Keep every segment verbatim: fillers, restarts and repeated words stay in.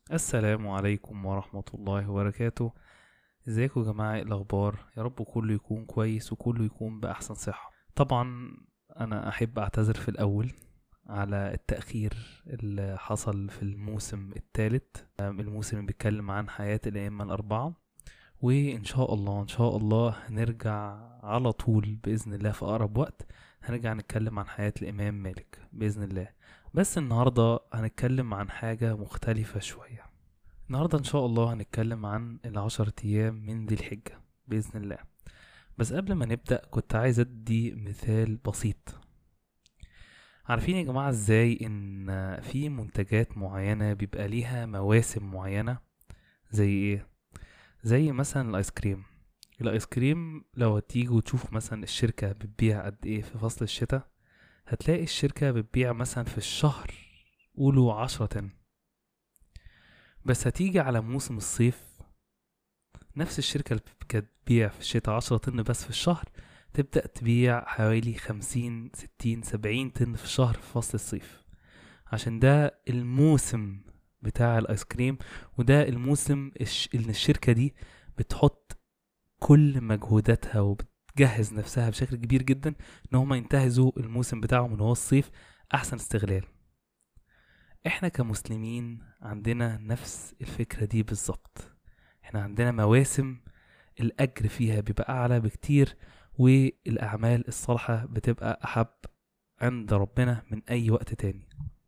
السلام عليكم ورحمة الله وبركاته. ازيكم يا جماعة؟ إيه الأخبار؟ يا رب كله يكون كويس وكله يكون بأحسن صحة. طبعا أنا أحب أعتذر في الأول على التأخير اللي حصل في الموسم الثالث، الموسم اللي بيتكلم عن حياة الأئمة الأربعة. وإن شاء الله إن شاء الله هنرجع على طول بإذن الله في أقرب وقت. هنرجع نتكلم عن حياة الإمام مالك بإذن الله. بس النهاردة هنتكلم عن حاجة مختلفة شوية. النهاردة إن شاء الله هنتكلم عن العشر أيام من ذي الحجة بإذن الله. بس قبل ما نبدأ كنت عايز أدي مثال بسيط. عارفين يا جماعة إزاي إن في منتجات معينة بيبقى ليها مواسم معينة؟ زي إيه؟ زي مثلا الآيس كريم. الآيس كريم لو هتيجوا تشوفوا مثلا الشركة بتبيع قد إيه في فصل الشتاء، هتلاقي الشركة بتبيع مثلا في الشهر قولوا عشرة طن. بس هتيجي على موسم الصيف، نفس الشركة اللي كانت بتبيع في الشتاء عشرة طن بس في الشهر تبدأ تبيع حوالي خمسين ستين سبعين طن في الشهر في فصل الصيف، عشان ده الموسم بتاع الايس كريم. وده الموسم الش... اللي الشركة دي بتحط كل مجهوداتها وبتجهز نفسها بشكل كبير جدا ان هم ينتهزوا الموسم بتاعهم اللي هو الصيف احسن استغلال. احنا كمسلمين عندنا نفس الفكرة دي بالظبط. احنا عندنا مواسم الأجر فيها بيبقى أعلى بكتير، والأعمال الصالحة بتبقى أحب عند ربنا من أي وقت تاني.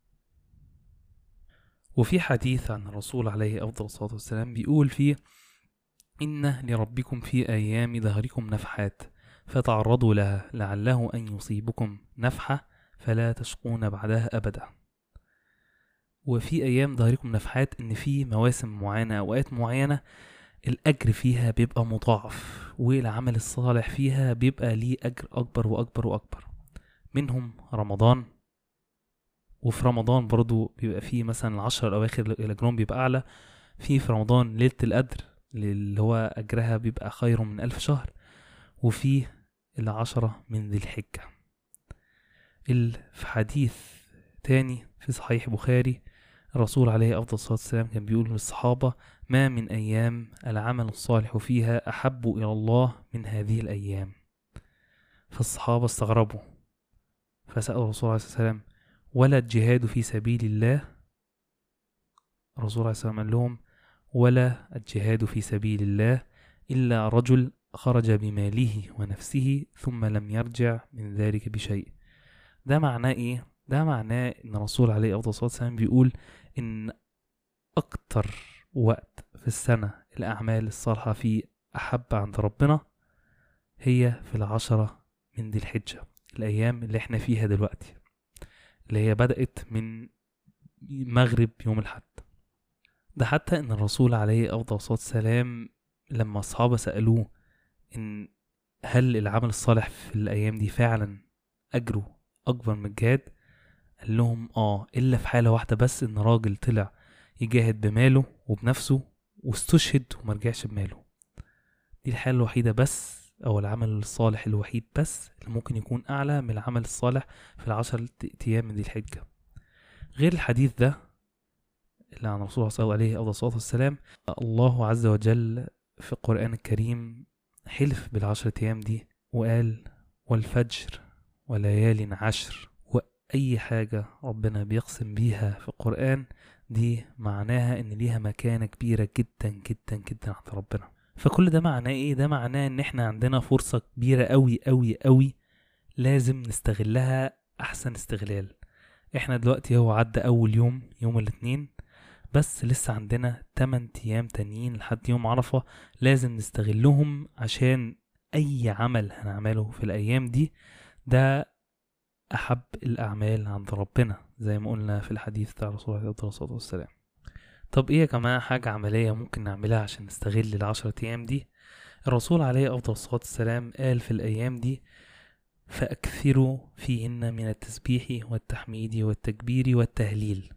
وفي حديث عن الرسول عليه أفضل الصلاة والسلام بيقول فيه: إن لربكم في أيام دهركم نفحات فتعرضوا لها لعله أن يصيبكم نفحة فلا تشقون بعدها أبدا. وفي أيام دهركم نفحات إن في مواسم معينة أوقات معينة الأجر فيها بيبقى مضاعف، والعمل الصالح فيها بيبقى ليه أجر أكبر وأكبر وأكبر. منهم رمضان. وفي رمضان برضو بيبقى فيه مثلا العشر الأواخر الأجرهم بيبقى أعلى. في في رمضان ليلة القدر اللي هو أجرها بيبقى خير من ألف شهر. وفي العشرة من ذي الحجة. في حديث تاني في صحيح بخاري، الرسول عليه أفضل الصلاة والسلام كان بيقول للصحابة: ما من أيام العمل الصالح فيها أحب إلى الله من هذه الأيام. فالصحابة استغربوا فسألوا الرسول عليه الصلاة والسلام: ولا الجهاد في سبيل الله؟ الرسول عليه الصلاة والسلام قال لهم: ولا الجهاد في سبيل الله إلا رجل خرج بماله ونفسه ثم لم يرجع من ذلك بشيء. ده معناه إيه؟ ده معناه إن الرسول عليه أفضل الصلاة والسلام بيقول إن أكتر وقت في السنة الأعمال الصالحة فيه أحب عند ربنا هي في العشرة من ذي الحجة، الأيام اللي احنا فيها دلوقتي، اللي هي بدأت من مغرب يوم الحد. ده حتى إن الرسول عليه أفضل الصلاة والسلام لما أصحابه سألوه إن هل العمل الصالح في الأيام دي فعلا أجره أكبر من الجهاد، قال لهم آه إلا في حالة واحدة بس، إن راجل طلع يجاهد بماله وبنفسه واستشهد ومرجعش بماله. دي الحالة الوحيدة بس، أو العمل الصالح الوحيد بس اللي ممكن يكون أعلى من العمل الصالح في العشر أيام من ذي الحجة. غير الحديث ده اللي عن الرسول صلى الله عليه الصلاة والسلام، الله عز وجل في القرآن الكريم حلف بالعشرة أيام دي وقال: والفجر وليال عشر. وأي حاجة ربنا بيقسم بيها في القرآن دي معناها إن ليها مكانة كبيرة جدا جدا جدا عند ربنا. فكل ده معناه إيه؟ ده معناه إن إحنا عندنا فرصة كبيرة أوي أوي أوي لازم نستغلها أحسن استغلال. إحنا دلوقتي هو عدى أول يوم يوم الاثنين، بس لسه عندنا تمن ايام تانيين لحد يوم عرفة لازم نستغلهم، عشان اي عمل هنعمله في الايام دي ده احب الاعمال عند ربنا زي ما قلنا في الحديث بتاع الرسول عليه الصلاة والسلام. طب ايه يا جماعة حاجة عملية ممكن نعملها عشان نستغل العشرة ايام دي؟ الرسول عليه افضل الصلاة والسلام قال في الايام دي: فاكثروا فيهن من التسبيح والتحميد والتكبير والتهليل.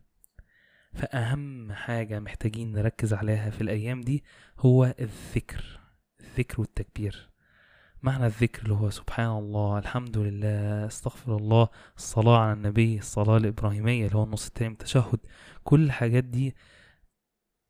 فأهم حاجة محتاجين نركز عليها في الأيام دي هو الذكر. الذكر والتكبير. معنى الذكر اللي هو سبحان الله، الحمد لله، استغفر الله، الصلاة على النبي، الصلاة الإبراهيمية اللي هو النص التاني من التشهد. كل الحاجات دي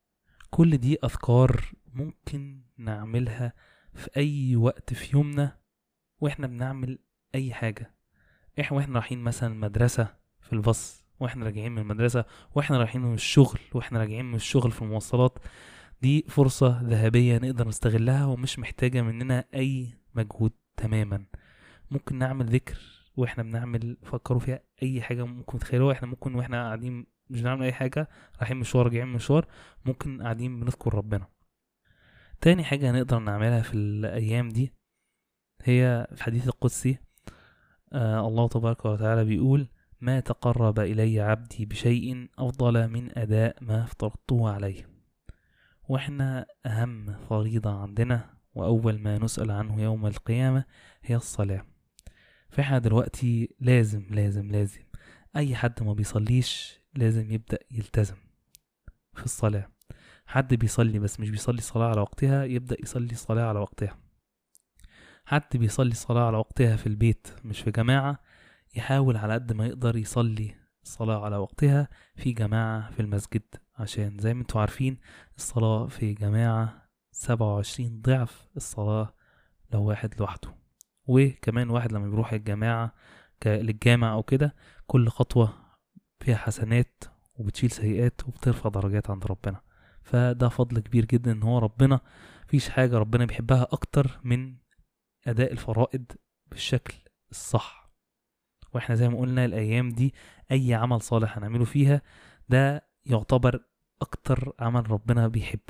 كل دي أذكار ممكن نعملها في أي وقت في يومنا، وإحنا بنعمل أي حاجة. إحنا وإحنا رايحين مثلا المدرسة في الباص، وإحنا راجعين من المدرسة، وإحنا رايحين من الشغل، وإحنا راجعين من الشغل في المواصلات. دي فرصة ذهبية نقدر نستغلها ومش محتاجة مننا أي مجهود تماما. ممكن نعمل ذكر واحنا بنعمل، فكروا فيها اي حاجة ممكن تخيلوها. احنا ممكن واحنا قاعدين مش بنعمل اي حاجة، رايحين مشوار راجعين من مشوار، ممكن قاعدين بنذكر ربنا. تاني حاجة نقدر نعملها في الايام دي هي الحديث القدسي. آه الله تبارك وتعالى بيقول: ما تقرب الي عبدي بشيء افضل من اداء ما افترضته عليه. واحنا اهم فريضة عندنا واول ما نسأل عنه يوم القيامة هي الصلاة. فاحنا دلوقتي لازم لازم لازم اي حد ما بيصليش لازم يبدأ يلتزم في الصلاة. حد بيصلي بس مش بيصلي الصلاة على وقتها يبدأ يصلي الصلاة على وقتها. حد بيصلي الصلاة على وقتها في البيت مش في جماعة، يحاول على قد ما يقدر يصلي الصلاة على وقتها في جماعة في المسجد، عشان زي ما انتوا عارفين الصلاة في جماعة سبعة وعشرين ضعف الصلاة لو واحد لوحده. وكمان واحد لما بيروح الجماعة للجامع او كده، كل خطوة فيها حسنات وبتشيل سيئات وبترفع درجات عند ربنا. فده فضل كبير جدا ان هو ربنا فيش حاجة ربنا بيحبها اكتر من اداء الفرائض بالشكل الصح. واحنا زي ما قلنا الايام دي اي عمل صالح هنعمله فيها ده يعتبر اكتر عمل ربنا بيحبه.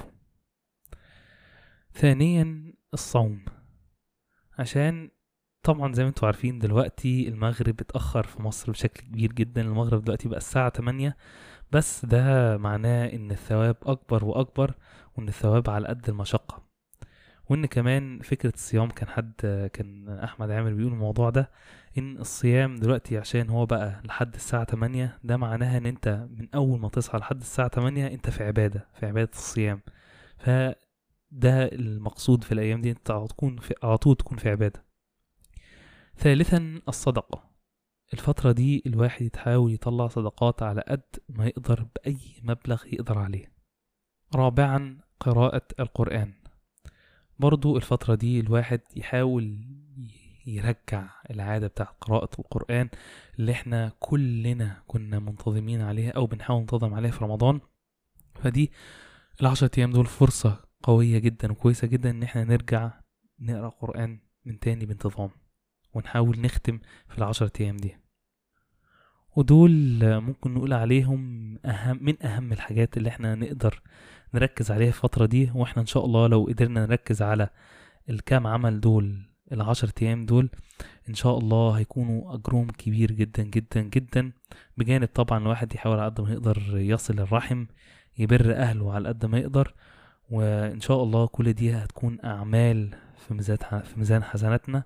ثانيا الصوم، عشان طبعا زي ما انتوا عارفين دلوقتي المغرب اتأخر في مصر بشكل كبير جدا. المغرب دلوقتي بقى الساعة تمانية، بس ده معناه ان الثواب اكبر واكبر، وان الثواب على قد المشقة. وان كمان فكرة الصيام، كان حد كان احمد عامر بيقول الموضوع ده، ان الصيام دلوقتي عشان هو بقى لحد الساعة تمانية، ده معناها ان انت من اول ما تصحى لحد الساعة تمانية انت في عبادة في عبادة الصيام. فده المقصود في الايام دي، انت على تكون في على طول تكون في عبادة. ثالثا الصدقة. الفترة دي الواحد يتحاول يطلع صدقات على قد ما يقدر بأي مبلغ يقدر عليه. رابعا قراءة القرآن. برضو الفترة دي الواحد يحاول يرجع العادة بتاعت قراءة القرآن اللي احنا كلنا كنا منتظمين عليها او بنحاول ننتظم عليها في رمضان. فدي العشرة ايام دول فرصة قوية جدا وكويسة جدا ان احنا نرجع نقرأ قرآن من تاني بانتظام، ونحاول نختم في العشرة ايام دي. ودول ممكن نقول عليهم أهم من أهم الحاجات اللي احنا نقدر نركز عليها في الفترة دي. واحنا ان شاء الله لو قدرنا نركز على الكام عمل دول العشر ايام دول ان شاء الله هيكونوا اجرهم كبير جدا جدا جدا. بجانب طبعا الواحد يحاول على قد ما يقدر يصل الرحم، يبر اهله على قد ما يقدر. وان شاء الله كل دي هتكون اعمال في ميزان في ميزان حسناتنا.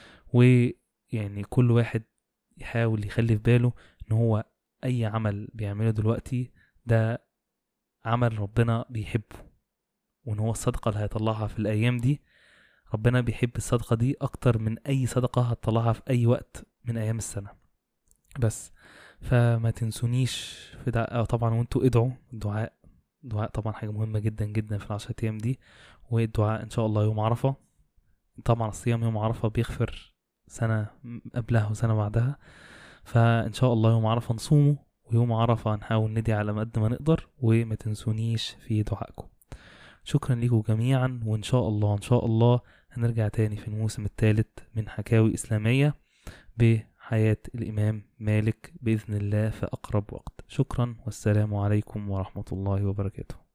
ويعني كل واحد يحاول يخلي في باله ان هو اي عمل بيعمله دلوقتي ده عمل ربنا بيحبه، وان هو الصدقة اللي هيطلعها في الايام دي ربنا بيحب الصدقة دي اكتر من اي صدقة هتطلعها في اي وقت من ايام السنة. بس فما تنسونيش في دعاء طبعا، وانتوا ادعوا. الدعاء الدعاء طبعا حاجة مهمة جدا جدا في العشرة ايام دي. والدعاء ان شاء الله يوم عرفة. طبعا الصيام يوم عرفة بيغفر سنة قبلها وسنة بعدها، فان شاء الله يوم عرفة نصومه، ويوم عرفة نحاول ندعي على قد ما نقدر، وما تنسونيش في دعائكم. شكرا لكم جميعا، وان شاء الله ان شاء الله هنرجع تاني في الموسم الثالث من حكاوي إسلامية بحياة الإمام مالك بإذن الله في أقرب وقت. شكرا والسلام عليكم ورحمة الله وبركاته.